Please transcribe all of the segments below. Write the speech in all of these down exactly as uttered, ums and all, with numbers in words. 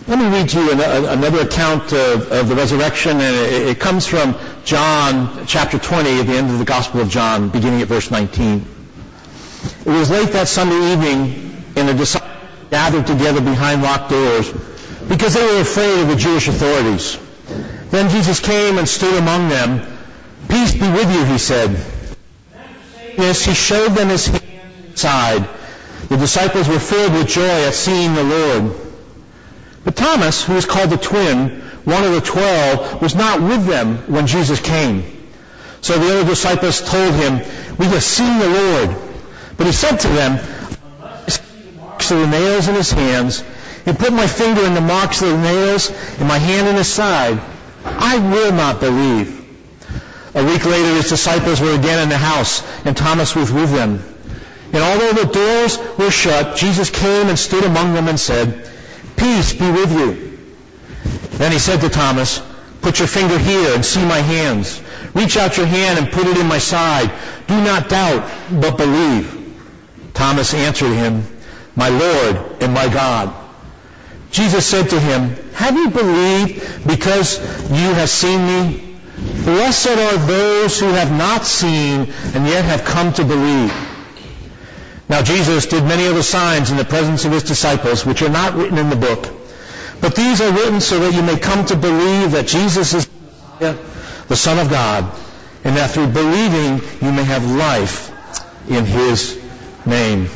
Let me read to you another account of, of the resurrection, and it, it comes from John chapter twenty, at the end of the Gospel of John, beginning at verse nineteen. It was late that Sunday evening, and the disciples gathered together behind locked doors because they were afraid of the Jewish authorities. Then Jesus came and stood among them. "Peace be with you," he said. Yes, he showed them his hand and side. The disciples were filled with joy at seeing the Lord. But Thomas, who was called the twin, one of the twelve, was not with them when Jesus came. So the other disciples told him, "We have seen the Lord." But he said to them, "Unless I see the marks of the nails in his hands, and put my finger in the marks of the nails, and my hand in his side, I will not believe." A week later, his disciples were again in the house, and Thomas was with them. And although the doors were shut, Jesus came and stood among them and said, "Peace be with you." Then he said to Thomas, "Put your finger here and see my hands. Reach out your hand and put it in my side. Do not doubt, but believe." Thomas answered him, "My Lord and my God." Jesus said to him, "Have you believed because you have seen me? Blessed are those who have not seen and yet have come to believe." Now Jesus did many other signs in the presence of his disciples, which are not written in the book. But these are written so that you may come to believe that Jesus is the Son of God, and that through believing you may have life in his name.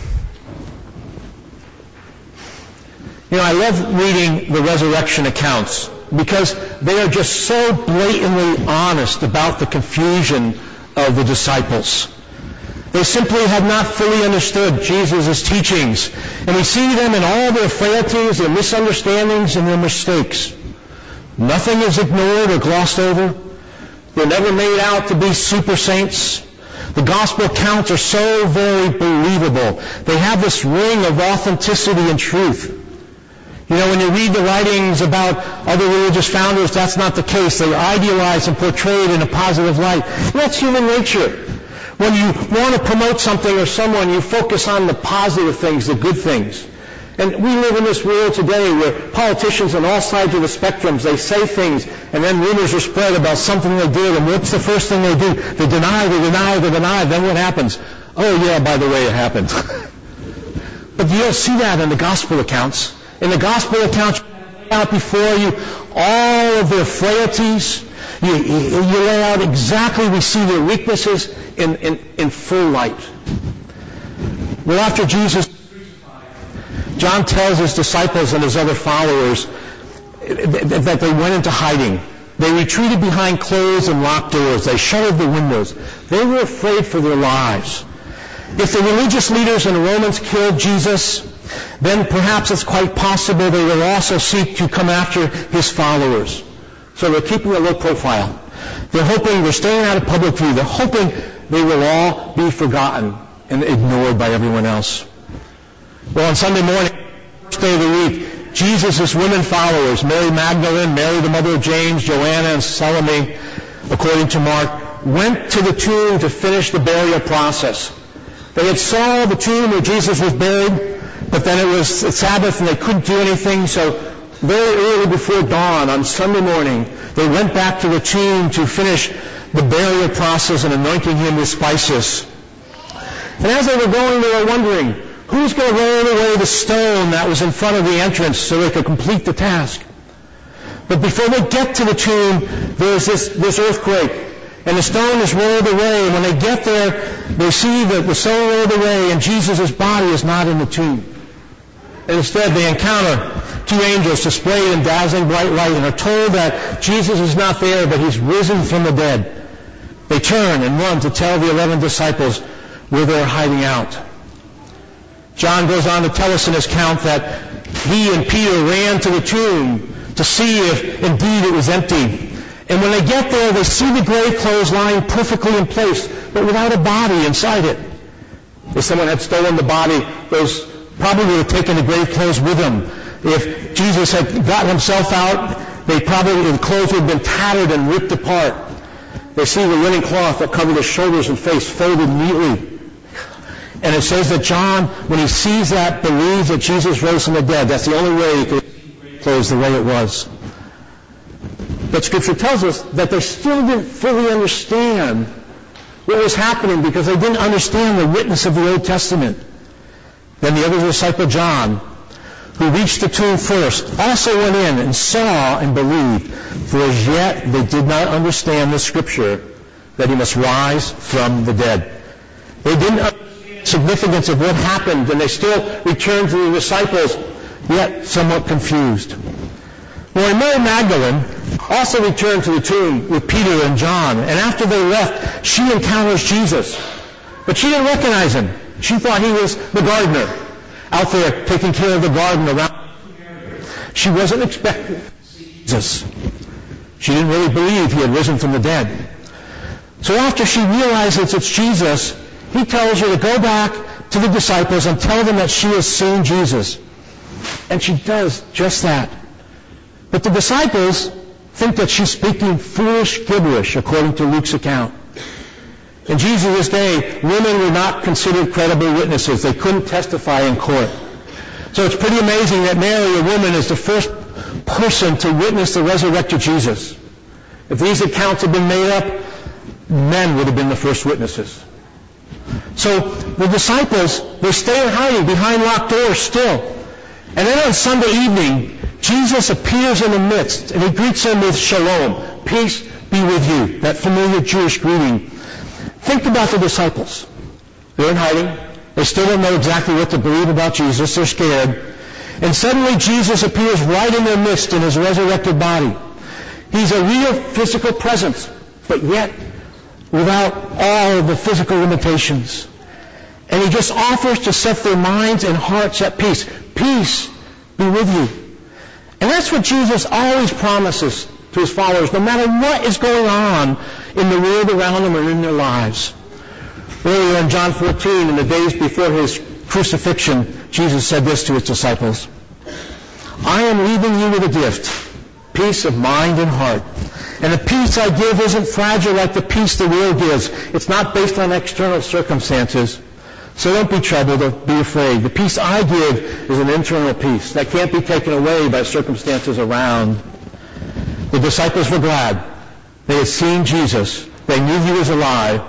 You know, I love reading the resurrection accounts because they are just so blatantly honest about the confusion of the disciples. They simply have not fully understood Jesus' teachings, and we see them in all their frailties, their misunderstandings, and their mistakes. Nothing is ignored or glossed over. They're never made out to be super saints. The gospel accounts are so very believable. They have this ring of authenticity and truth. You know, when you read the writings about other religious founders, that's not the case. They idealize and portray it in a positive light. That's human nature. When you want to promote something or someone, you focus on the positive things, the good things. And we live in this world today where politicians on all sides of the spectrums, they say things, and then rumors are spread about something they did, and what's the first thing they do? They deny, they deny, they deny. Then what happens? Oh, yeah, by the way, it happened. But you don't see that in the gospel accounts. In the gospel accounts, you lay out before you all of their frailties. You, you, you lay out exactly, we see their weaknesses in, in, in full light. Well, after Jesus, John tells his disciples and his other followers that they went into hiding. They retreated behind closed and locked doors. They shuttered the windows. They were afraid for their lives. If the religious leaders and the Romans killed Jesus, then perhaps it's quite possible they will also seek to come after his followers. So they're keeping a low profile. They're hoping, they're staying out of public view. They're hoping they will all be forgotten and ignored by everyone else. Well, on Sunday morning, first day of the week, Jesus' women followers, Mary Magdalene, Mary the mother of James, Joanna, and Salome, according to Mark, went to the tomb to finish the burial process. They had saw the tomb where Jesus was buried, but then it was Sabbath and they couldn't do anything, so very early before dawn on Sunday morning, they went back to the tomb to finish the burial process and anointing him with spices. And as they were going, they were wondering, who's going to roll away the stone that was in front of the entrance so they could complete the task? But before they get to the tomb, there's this, this earthquake, and the stone is rolled away. And when they get there, they see that the stone rolled away, and Jesus' body is not in the tomb. And instead, they encounter two angels displayed in dazzling bright light and are told that Jesus is not there, but he's risen from the dead. They turn and run to tell the eleven disciples where they're hiding out. John goes on to tell us in his account that he and Peter ran to the tomb to see if indeed it was empty. And when they get there, they see the grave clothes lying perfectly in place, but without a body inside it. If someone had stolen the body, those probably would have taken the grave clothes with them. If Jesus had gotten himself out, they probably, the clothes would have been tattered and ripped apart. They see the linen cloth that covered his shoulders and face folded neatly. And it says that John, when he sees that, believes that Jesus rose from the dead. That's the only way he could see clothes the way it was. But Scripture tells us that they still didn't fully understand what was happening because they didn't understand the witness of the Old Testament. Then the other disciple, John, who reached the tomb first, also went in and saw and believed, for as yet they did not understand the Scripture that he must rise from the dead. They didn't understand the significance of what happened, and they still returned to the disciples, yet somewhat confused. Well, Mary Magdalene also returned to the tomb with Peter and John, and after they left, she encounters Jesus. But she didn't recognize him. She thought he was the gardener out there taking care of the garden around. She wasn't expecting Jesus. She didn't really believe he had risen from the dead. So after she realizes it's Jesus, he tells her to go back to the disciples and tell them that she has seen Jesus. And she does just that. But the disciples think that she's speaking foolish gibberish, according to Luke's account. In Jesus' day, women were not considered credible witnesses. They couldn't testify in court. So it's pretty amazing that Mary, a woman, is the first person to witness the resurrected Jesus. If these accounts had been made up, men would have been the first witnesses. So the disciples, they stay in hiding behind locked doors still. And then on Sunday evening, Jesus appears in the midst, and he greets them with shalom. Peace be with you. That familiar Jewish greeting. Think about the disciples. They're in hiding. They still don't know exactly what to believe about Jesus. They're scared. And suddenly Jesus appears right in their midst in his resurrected body. He's a real physical presence, but yet without all of the physical limitations. And he just offers to set their minds and hearts at peace. Peace be with you. And that's what Jesus always promises to his followers, no matter what is going on in the world around them or in their lives. Earlier in John fourteen, in the days before his crucifixion, Jesus said this to his disciples: I am leaving you with a gift, peace of mind and heart. And the peace I give isn't fragile like the peace the world gives. It's not based on external circumstances. So don't be troubled or be afraid. The peace I give is an internal peace that can't be taken away by circumstances around. The disciples were glad. They had seen Jesus. They knew he was alive.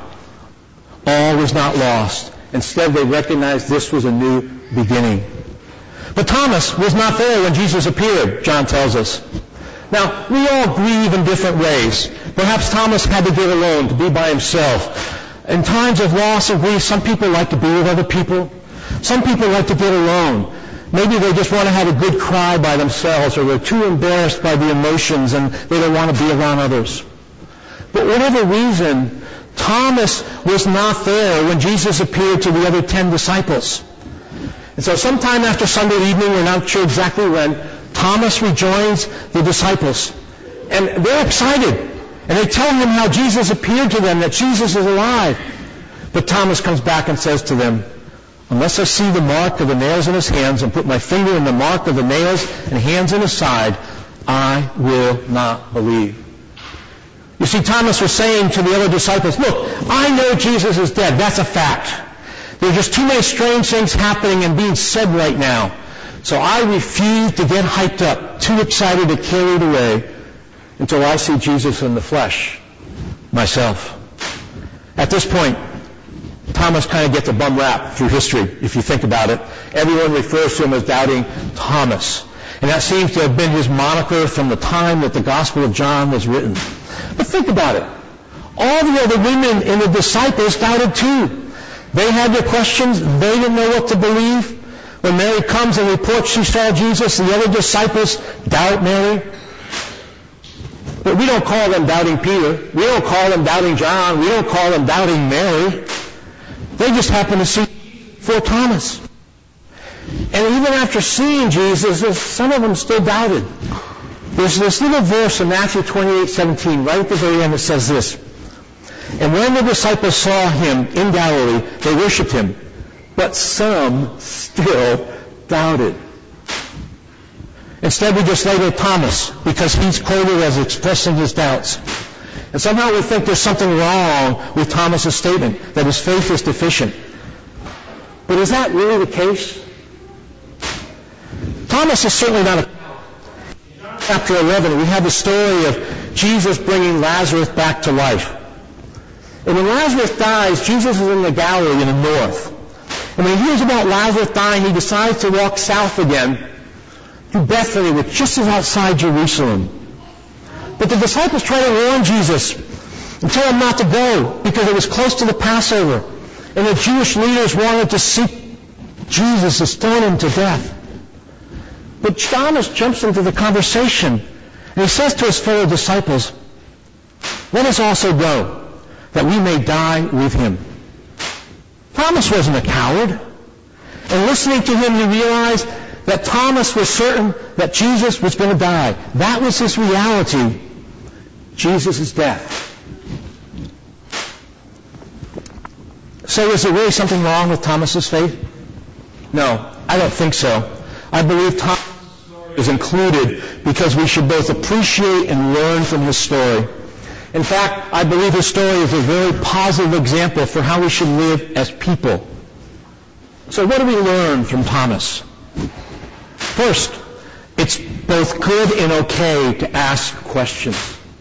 All was not lost. Instead, they recognized this was a new beginning. But Thomas was not there when Jesus appeared, John tells us. Now, we all grieve in different ways. Perhaps Thomas had to get alone, to be by himself. In times of loss and grief, some people like to be with other people. Some people like to get alone. Maybe they just want to have a good cry by themselves, or they're too embarrassed by the emotions and they don't want to be around others. But whatever reason, Thomas was not there when Jesus appeared to the other ten disciples. And so sometime after Sunday evening, we're not sure exactly when, Thomas rejoins the disciples. And they're excited. And they tell him how Jesus appeared to them, that Jesus is alive. But Thomas comes back and says to them, unless I see the mark of the nails in his hands and put my finger in the mark of the nails and hands in his side, I will not believe. You see, Thomas was saying to the other disciples, look, I know Jesus is dead. That's a fact. There are just too many strange things happening and being said right now. So I refuse to get hyped up, too excited to carry it away, until I see Jesus in the flesh myself. At this point, Thomas kind of gets a bum rap through history, if you think about it. Everyone refers to him as Doubting Thomas. And that seems to have been his moniker from the time that the Gospel of John was written. But think about it. All the other women in the disciples doubted too. They had their questions. They didn't know what to believe. When Mary comes and reports she saw Jesus, the other disciples doubt Mary. But we don't call them doubting Peter. We don't call them doubting John. We don't call them doubting Mary. They just happen to see for Thomas. And even after seeing Jesus, some of them still doubted. There's this little verse in Matthew twenty-eight seventeen, right at the very end, that says this. And when the disciples saw him in Galilee, they worshipped him. But some still doubted. Instead, we just label Thomas because he's quoted as expressing his doubts. And somehow we think there's something wrong with Thomas's statement, that his faith is deficient. But is that really the case? Thomas is certainly not a... chapter eleven, we have the story of Jesus bringing Lazarus back to life. And when Lazarus dies, Jesus is in the Galilee in the north. And when he hears about Lazarus dying, he decides to walk south again to Bethany, which just is outside Jerusalem. But the disciples try to warn Jesus and tell him not to go because it was close to the Passover. And the Jewish leaders wanted to seek Jesus to stone him to death. But Thomas jumps into the conversation and he says to his fellow disciples, "Let us also go, that we may die with him." Thomas wasn't a coward. And listening to him, you realize that Thomas was certain that Jesus was going to die. That was his reality, Jesus' death. So is there really something wrong with Thomas's faith? No, I don't think so. I believe Thomas' story is included because we should both appreciate and learn from his story. In fact, I believe his story is a very positive example for how we should live as people. So what do we learn from Thomas? First, it's both good and okay to ask questions.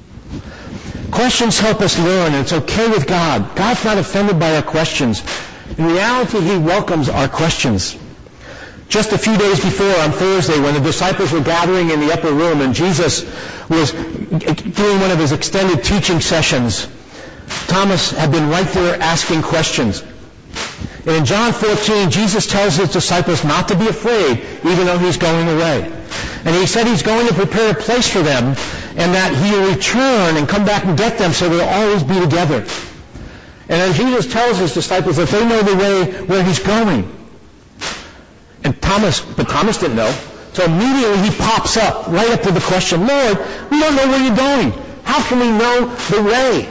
Questions help us learn, and it's okay with God. God's not offended by our questions. In reality, he welcomes our questions. Just a few days before, on Thursday, when the disciples were gathering in the upper room and Jesus was doing one of his extended teaching sessions, Thomas had been right there asking questions. And in John fourteen, Jesus tells his disciples not to be afraid, even though he's going away. And he said he's going to prepare a place for them, and that he'll return and come back and get them so they'll always be together. And then Jesus tells his disciples that they know the way where he's going. And Thomas, but Thomas didn't know. So immediately he pops up, right up to the question, "Lord, we don't know where you're going. How can we know the way?"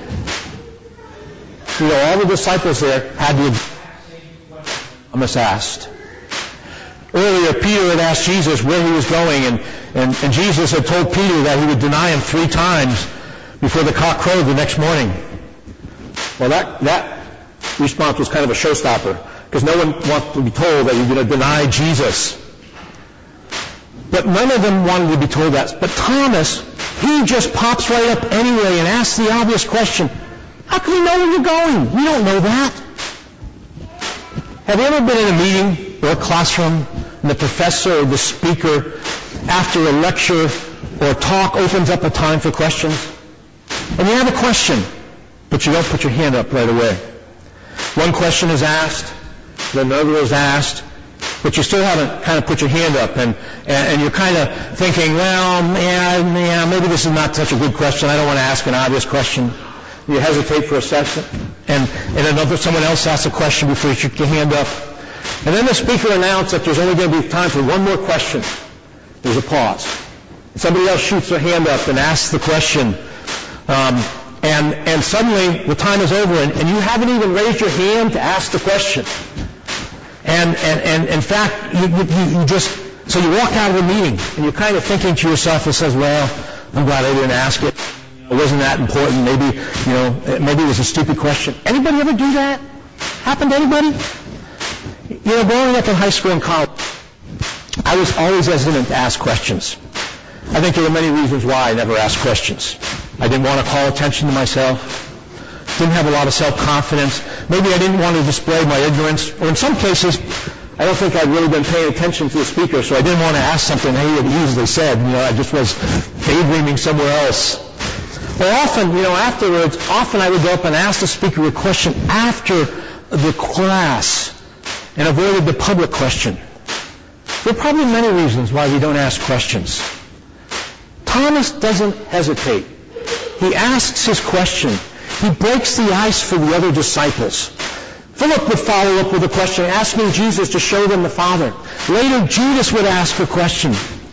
You know, all the disciples there had the exact same question Thomas asked. Earlier, Peter had asked Jesus where he was going, and, and, and Jesus had told Peter that he would deny him three times before the cock crowed the next morning. Well, that, that response was kind of a showstopper, because no one wants to be told that you're going to deny Jesus. But none of them wanted to be told that. But Thomas, he just pops right up anyway and asks the obvious question, "How can we know where you're going? We don't know that." Have you ever been in a meeting or a classroom and the professor or the speaker, after a lecture or a talk, opens up a time for questions? And you have a question, but you don't put your hand up right away. One question is asked, then another is asked, but you still haven't kind of put your hand up, and, and, and you're kind of thinking, well, yeah, yeah, maybe this is not such a good question. I don't want to ask an obvious question. You hesitate for a second, and, and another someone else asks a question before you put your hand up. And then the speaker announced that there's only going to be time for one more question. There's a pause. Somebody else shoots their hand up and asks the question. Um, and, and suddenly the time is over, and, and you haven't even raised your hand to ask the question. And, and, and in fact, you, you, you just, so you walk out of the meeting, and you're kind of thinking to yourself, and says, well, I'm glad I didn't ask it. It wasn't that important. Maybe, you know, maybe it was a stupid question. Anybody ever do that? Happened to anybody? You know, growing up in high school and college, I was always hesitant to ask questions. I think there were many reasons why I never asked questions. I didn't want to call attention to myself. Didn't have a lot of self-confidence. Maybe I didn't want to display my ignorance. Or in some cases, I don't think I'd really been paying attention to the speaker, so I didn't want to ask something he had easily said. You know, I just was daydreaming somewhere else. Or often, you know, afterwards, often I would go up and ask the speaker a question after the class and avoided the public question. There are probably many reasons why we don't ask questions. Thomas doesn't hesitate. He asks his question. He breaks the ice for the other disciples. Philip would follow up with a question, asking Jesus to show them the Father. Later, Judas would ask a question.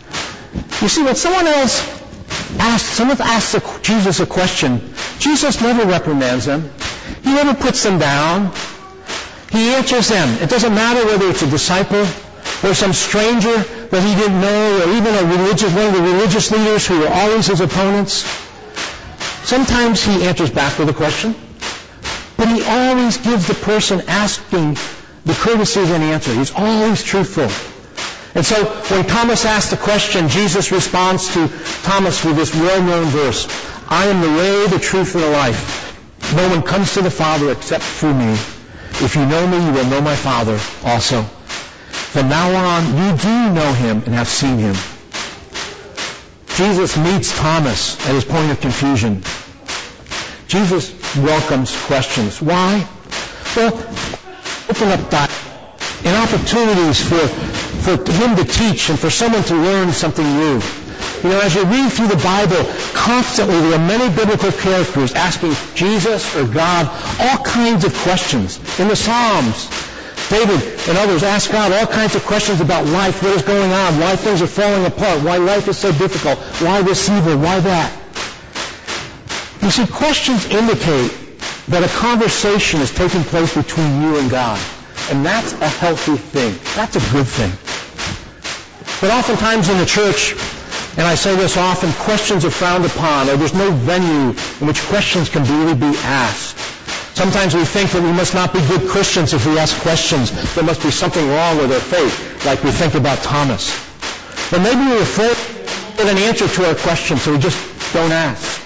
You see, when someone else asks, someone asks Jesus a question, Jesus never reprimands them. He never puts them down. He answers them. It doesn't matter whether it's a disciple or some stranger that he didn't know, or even a religious, one of the religious leaders who were always his opponents. Sometimes he answers back with a question, but he always gives the person asking the courtesy of an answer. He's always truthful. And so when Thomas asked the question, Jesus responds to Thomas with this well-known verse, I am the way, the truth, and the life. No one comes to the Father except through me. If you know me, you will know my Father also. From now on, you do know him and have seen him. Jesus meets Thomas at his point of confusion. Jesus welcomes questions. Why? Well, open up dialogue and opportunities for, for him to teach and for someone to learn something new. You know, as you read through the Bible, constantly there are many biblical characters asking Jesus or God all kinds of questions. In the Psalms, David and others ask God all kinds of questions about life, what is going on, why things are falling apart, why life is so difficult, why this evil, why that. You see, questions indicate that a conversation is taking place between you and God. And that's a healthy thing. That's a good thing. But oftentimes in the church, and I say this often, questions are frowned upon, or there's no venue in which questions can really be asked. Sometimes we think that we must not be good Christians if we ask questions. There must be something wrong with our faith, like we think about Thomas. Or maybe we're afraid to get an answer to our question, so we just don't ask.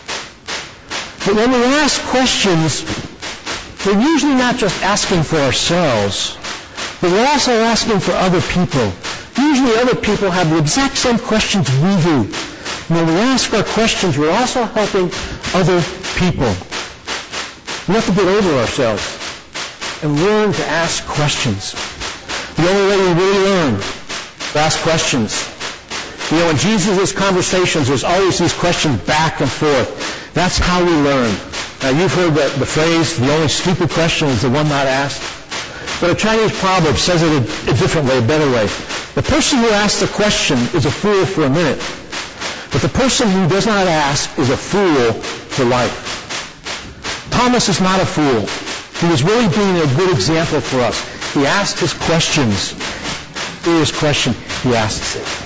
But when we ask questions, we're usually not just asking for ourselves, but we're also asking for other people. Usually other people have the exact same questions we do. When we ask our questions, we're also helping other people. We have to get over ourselves and learn to ask questions. The only way we really learn is to ask questions. You know, in Jesus' conversations, there's always these questions back and forth. That's how we learn. Now, you've heard the, the phrase, the only stupid question is the one not asked. But a Chinese proverb says it a, a different way, a better way. The person who asks the question is a fool for a minute. But the person who does not ask is a fool for life. Thomas is not a fool. He was really being a good example for us. He asked his questions. Here's his question. He asks it.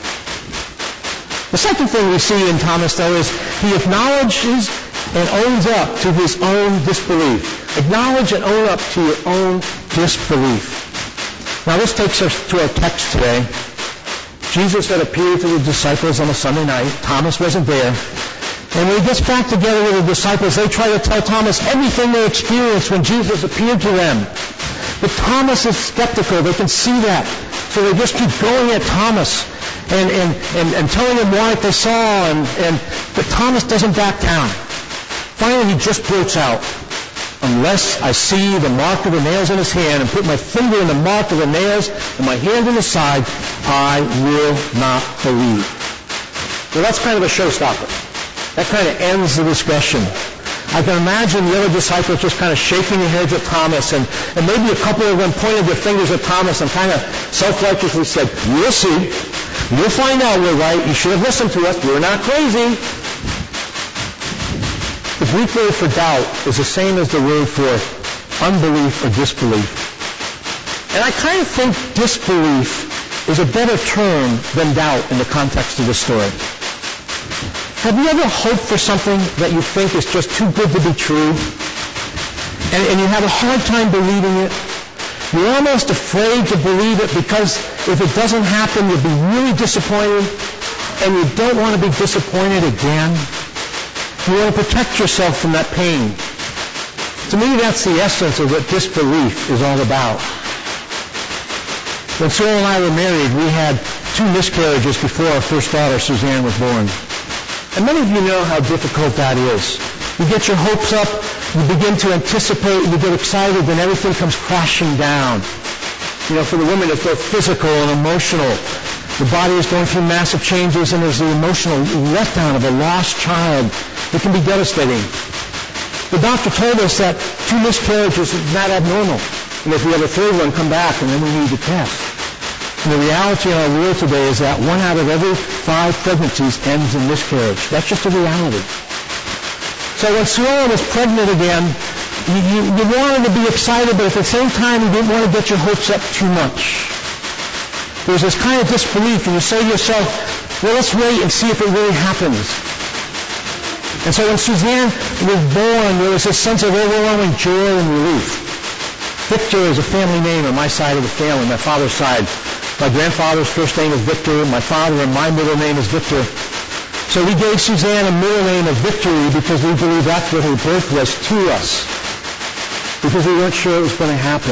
The second thing we see in Thomas, though, is he acknowledges and owns up to his own disbelief. Acknowledge and own up to your own disbelief. Now, this takes us to our text today. Jesus had appeared to the disciples on a Sunday night. Thomas wasn't there. And when he gets back together with the disciples, they try to tell Thomas everything they experienced when Jesus appeared to them. But Thomas is skeptical. They can see that. So they just keep going at Thomas and, and, and, and telling him what they saw. And, and, but Thomas doesn't back down. Finally, he just blurts out, unless I see the mark of the nails in his hand and put my finger in the mark of the nails and my hand in his side, I will not believe. Well, that's kind of a showstopper. That kind of ends the discussion. I can imagine the other disciples just kind of shaking their heads at Thomas, and, and maybe a couple of them pointed their fingers at Thomas and kind of self-righteously said, we'll see. You'll find out we're right. You should have listened to us. We're not crazy. The Greek word for doubt is the same as the word for unbelief or disbelief. And I kind of think disbelief is a better term than doubt in the context of this story. Have you ever hoped for something that you think is just too good to be true? And, and you have a hard time believing it? You're almost afraid to believe it because if it doesn't happen, you'll be really disappointed, and you don't want to be disappointed again. You want to protect yourself from that pain. To me, that's the essence of what disbelief is all about. When Cyril and I were married, we had two miscarriages before our first daughter, Suzanne, was born. And many of you know how difficult that is. You get your hopes up, you begin to anticipate, you get excited, then everything comes crashing down. You know, for the woman, it's both physical and emotional. The body is going through massive changes, and there's the emotional letdown of a lost child. It can be devastating. The doctor told us that two miscarriages is not abnormal. And if we have a third one, come back, and then we need to test. And the reality in our world today is that one out of every five pregnancies ends in miscarriage. That's just a reality. So when Cyril was pregnant again, you, you, you wanted to be excited, but at the same time, you didn't want to get your hopes up too much. There was this kind of disbelief, and you say to yourself, well, let's wait and see if it really happens. And so when Suzanne was born, there was this sense of overwhelming joy and relief. Victor is a family name on my side of the family, my father's side. My grandfather's first name is Victor. My father and my middle name is Victor. So we gave Suzanne a middle name of Victory because we believe that's what her birth was to us. Because we weren't sure it was going to happen.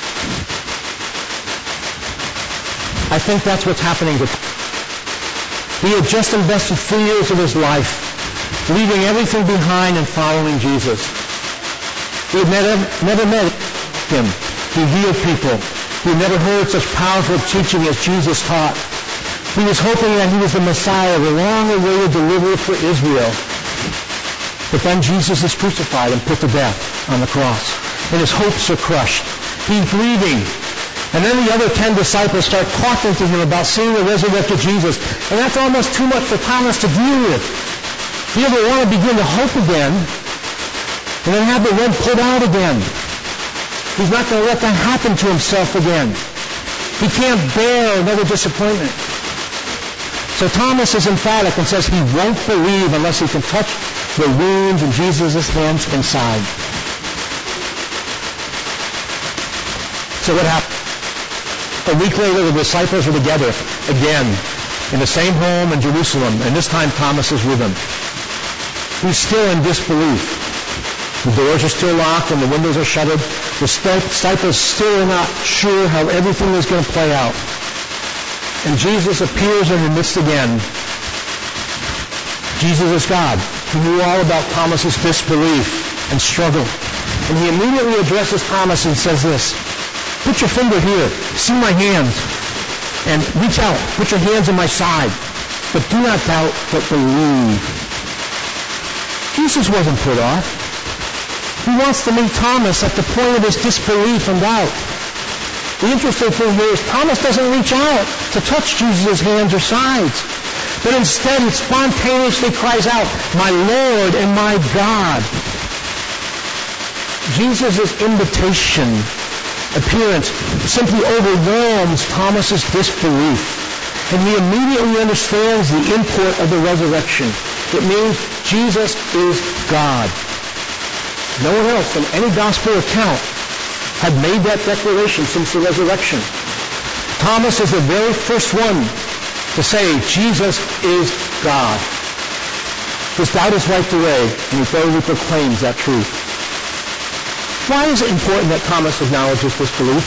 I think that's what's happening to He had just invested three years of his life leaving everything behind and following Jesus. He had never, never met him. He healed people. He had never heard such powerful teaching as Jesus taught. He was hoping that he was the Messiah, the long-awaited deliverer for Israel. But then Jesus is crucified and put to death on the cross. And his hopes are crushed. He's grieving. And then the other ten disciples start talking to him about seeing the resurrected Jesus. And that's almost too much for Thomas to deal with. He doesn't want to begin to hope again and then have the rug pulled out again. He's not going to let that happen to himself again. He can't bear another disappointment. So Thomas is emphatic and says he won't believe unless he can touch the wounds in Jesus' hands inside. So what happened? A week later, the disciples were together again in the same home in Jerusalem, and this time Thomas is with them. He's still in disbelief. The doors are still locked and the windows are shuttered. The disciples still are not sure how everything is going to play out. And Jesus appears in the midst again. Jesus is God. He knew all about Thomas's disbelief and struggle. And he immediately addresses Thomas and says this, "Put your finger here. See my hands. And reach out. Put your hands on my side. But do not doubt, but believe." Jesus wasn't put off. He wants to meet Thomas at the point of his disbelief and doubt. The interesting thing here is Thomas doesn't reach out to touch Jesus' hands or sides. But instead he spontaneously cries out, "My Lord and my God." Jesus' invitation appearance simply overwhelms Thomas's disbelief. And he immediately understands the import of the resurrection. It means Jesus is God. No one else in any gospel account had made that declaration since the resurrection. Thomas is the very first one to say Jesus is God. His doubt is wiped away, and he boldly proclaims that truth. Why is it important that Thomas acknowledges disbelief?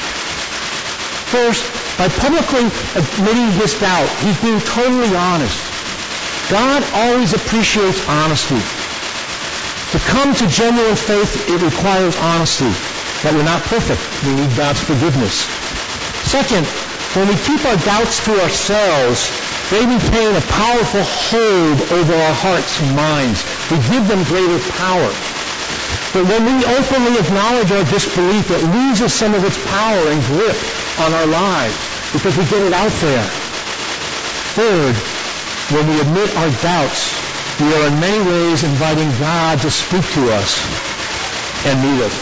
First, by publicly admitting his doubt, he's being totally honest. God always appreciates honesty. To come to genuine faith, it requires honesty. That we're not perfect. We need God's forgiveness. Second, when we keep our doubts to ourselves, they retain a powerful hold over our hearts and minds. We give them greater power. But when we openly acknowledge our disbelief, it loses some of its power and grip on our lives because we get it out there. Third, when we admit our doubts, we are in many ways inviting God to speak to us and meet us.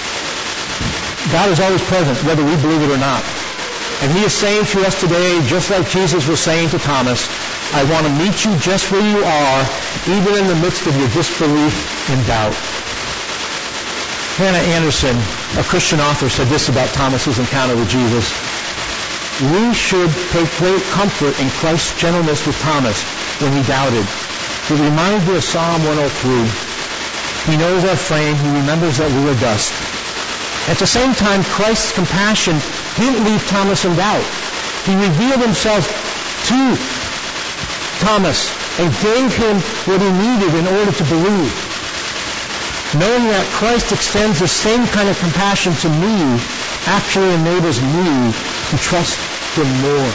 God is always present, whether we believe it or not. And he is saying to us today, just like Jesus was saying to Thomas, "I want to meet you just where you are, even in the midst of your disbelief and doubt." Hannah Anderson, a Christian author, said this about Thomas's encounter with Jesus. "We should take great comfort in Christ's gentleness with Thomas when he doubted. It reminds me of Psalm one oh three. He knows our frame. He remembers that we are dust." At the same time, Christ's compassion didn't leave Thomas in doubt. He revealed himself to Thomas and gave him what he needed in order to believe. Knowing that Christ extends the same kind of compassion to me actually enables me to trust him more.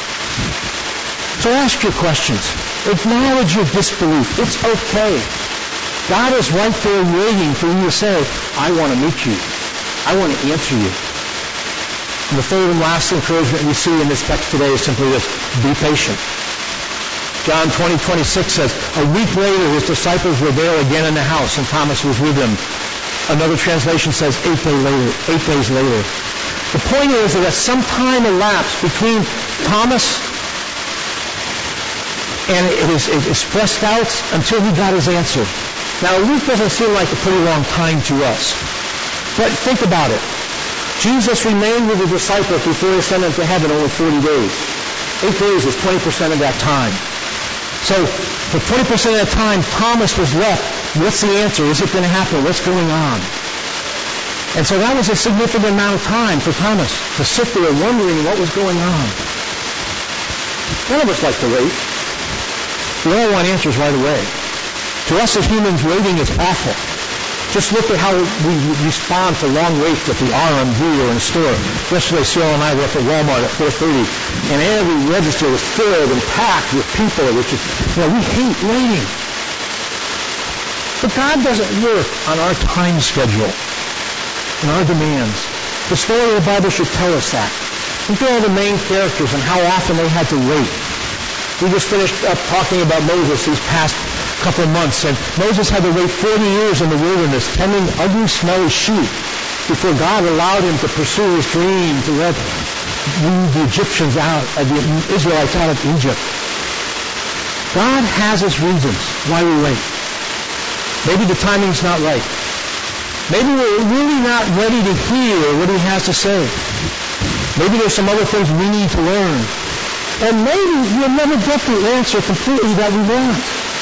So ask your questions. Acknowledge your disbelief. It's okay. God is right there waiting for you to say, "I want to meet you. I want to answer you." And the third and last encouragement we see in this text today is simply this: be patient. John twenty twenty-six says, "A week later his disciples were there again in the house, and Thomas was with them." Another translation says eight days later. Eight days later. The point is that some time elapsed between Thomas and his expressed doubts until he got his answer. Now, a week doesn't seem like a pretty long time to us. But think about it. Jesus remained with the disciples before he ascended to heaven only forty days. Eight days is twenty percent of that time. So for twenty percent of that time, Thomas was left. What's the answer? Is it going to happen? What's going on? And so that was a significant amount of time for Thomas to sit there wondering what was going on. None of us like to wait. We all want answers right away. To us as humans, waiting is awful. Just look at how we respond to long waits at the R M V or in a store. Yesterday, Cyril and I were up at Walmart at four thirty, and every register was filled and packed with people, which is, you know, we hate waiting. But God doesn't work on our time schedule and our demands. The story of the Bible should tell us that. Look at all the main characters and how often they had to wait. We just finished up talking about Moses these past couple of months, and Moses had to wait forty years in the wilderness tending ugly, smelly sheep before God allowed him to pursue his dream to let lead the Egyptians out, uh, the Israelites out of Egypt. God has his reasons why we wait. Maybe the timing's not right. Maybe we're really not ready to hear what he has to say. Maybe there's some other things we need to learn. And maybe we'll never get the answer completely that we want.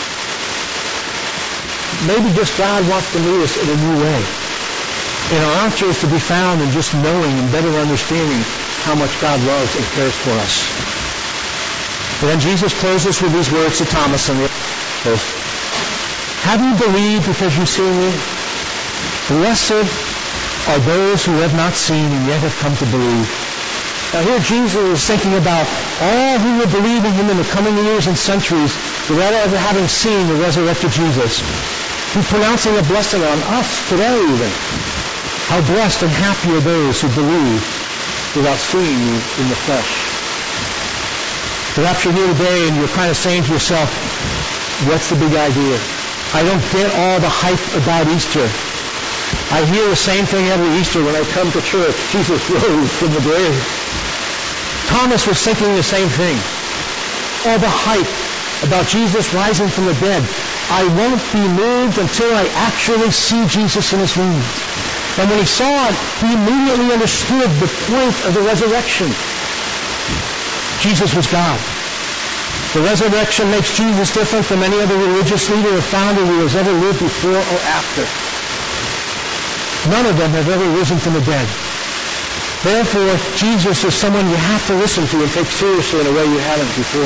Maybe just God wants to meet us in a new way. And our answer is to be found in just knowing and better understanding how much God loves and cares for us. And then Jesus closes with these words to Thomas and the others. Have you believed because you see me? Blessed are those who have not seen and yet have come to believe. Now here Jesus is thinking about all who will believe in him in the coming years and centuries without ever having seen the resurrected Jesus. He's pronouncing a blessing on us today even. How blessed and happy are those who believe without seeing you in the flesh. Perhaps you're here today and you're kind of saying to yourself, what's the big idea? I don't get all the hype about Easter. I hear the same thing every Easter when I come to church. Jesus rose from the grave. Thomas was thinking the same thing. All the hype about Jesus rising from the dead. I won't be moved until I actually see Jesus in his wounds. And when he saw it, he immediately understood the point of the resurrection. Jesus was God. The resurrection makes Jesus different from any other religious leader or founder who has ever lived before or after. None of them have ever risen from the dead. Therefore, Jesus is someone you have to listen to and take seriously in a way you haven't before.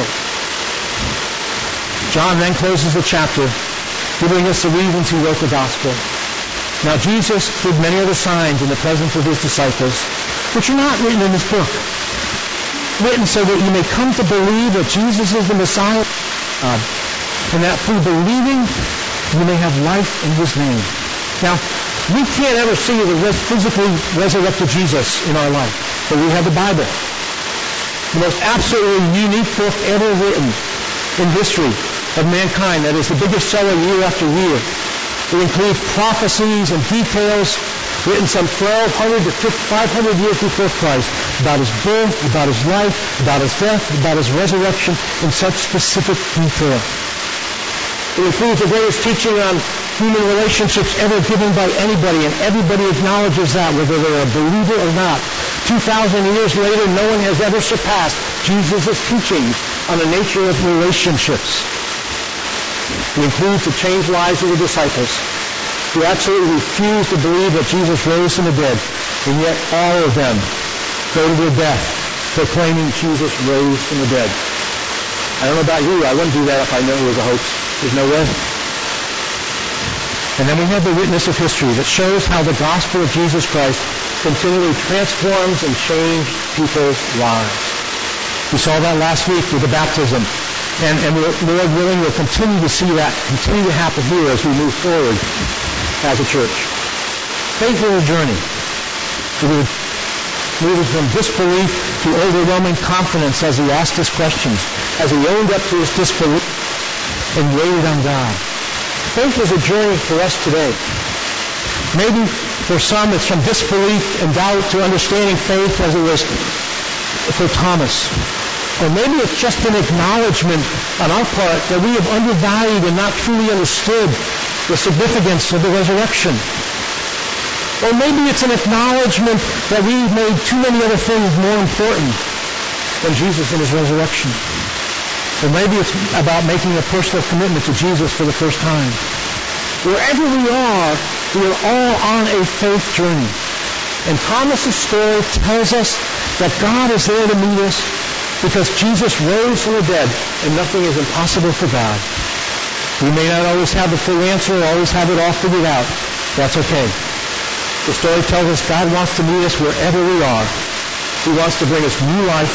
John then closes the chapter, giving us the reasons he wrote the gospel. Now, Jesus did many other signs in the presence of his disciples, which are not written in this book. Written so that you may come to believe that Jesus is the Messiah of God, and that through believing you may have life in his name. Now, we can't ever see the res- physically resurrected Jesus in our life, but we have the Bible, the most absolutely unique book ever written in history of mankind. That is the biggest seller year after year. It includes prophecies and details written some twelve hundred to five hundred years before Christ about his birth, about his life, about his death, about his resurrection in such specific detail. It includes the greatest teaching on human relationships ever given by anybody, and everybody acknowledges that, whether they're a believer or not. two thousand years later, no one has ever surpassed Jesus' teachings on the nature of relationships. It includes the changed lives of the disciples, who absolutely refused to believe that Jesus rose from the dead, and yet all of them go to their death proclaiming Jesus rose from the dead. I don't know about you, I wouldn't do that if I knew it was a hoax. There's no way. And then we have the witness of history that shows how the gospel of Jesus Christ continually transforms and changes people's lives. We saw that last week with the baptism. And, and Lord willing, we'll continue to see that continue to happen here as we move forward as a church. Faith is a journey. Moving from disbelief to overwhelming confidence as he asked us questions, as he owned up to his disbelief and waited on God. Faith is a journey for us today. Maybe for some it's from disbelief and doubt to understanding faith as it was for Thomas. Or maybe it's just an acknowledgement on our part that we have undervalued and not truly understood the significance of the resurrection. Or maybe it's an acknowledgement that we've made too many other things more important than Jesus and his resurrection. Or maybe it's about making a personal commitment to Jesus for the first time. Wherever we are, we are all on a faith journey. And Thomas's story tells us that God is there to meet us because Jesus rose from the dead and nothing is impossible for God. We may not always have the full answer or always have it all figured out. That's okay. The story tells us God wants to meet us wherever we are. He wants to bring us new life.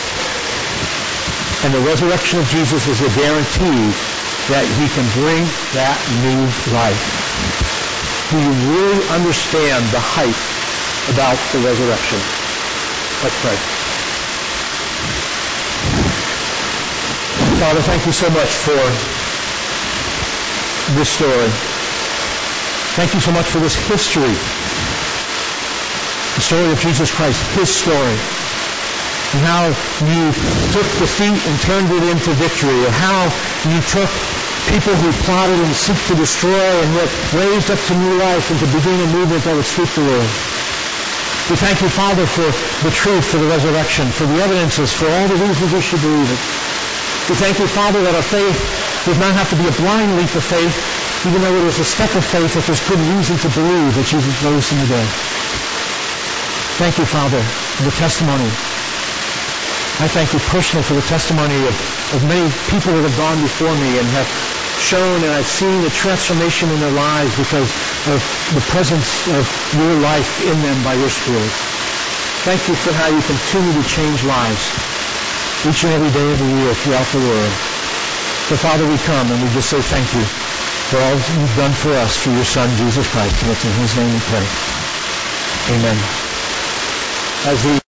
And the resurrection of Jesus is a guarantee that he can bring that new life. Do you really understand the hype about the resurrection? Let's pray. Father, thank you so much for this story. Thank you so much for this history. The story of Jesus Christ, his story. And how you took defeat and turned it into victory. And how you took people who plotted and seek to destroy and yet raised up to new life and to begin a movement that would sweep the world. We thank you, Father, for the truth, for the resurrection, for the evidences, for all the reasons we should believe it. We thank you, Father, that our faith does not have to be a blind leap of faith, even though it is a step of faith that there's good reason to believe that Jesus rose from the dead. Thank you, Father, for the testimony. I thank you personally for the testimony of, of many people that have gone before me and have shown and I've seen the transformation in their lives because of the presence of your life in them by your Spirit. Thank you for how you continue to change lives each and every day of the year throughout the world. So, Father, we come and we just say thank you for all you've done for us through your Son, Jesus Christ. And it's in his name we pray. Amen. As we